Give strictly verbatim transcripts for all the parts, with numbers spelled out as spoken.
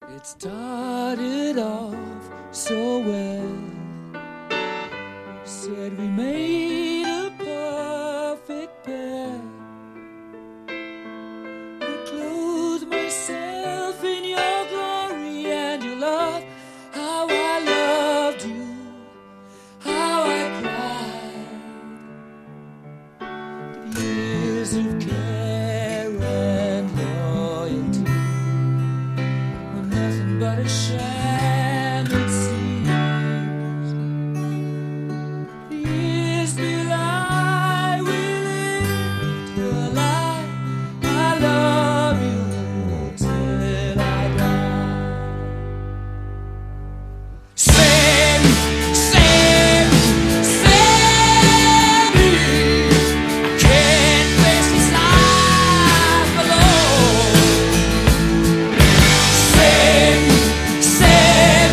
It started off so well. Said we made a perfect pair. I clothed myself in your glory and your love. How I loved you, how I cried. The years of care and loyalty were nothing but a sham, it seems. The years will I will live till I, I love you till I die. Save, save, save me. Can't face this life alone. Save, save,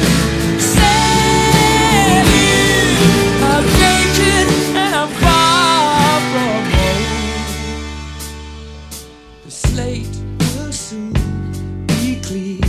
save me. I'm naked and I'm far from home. The slate will soon be clear.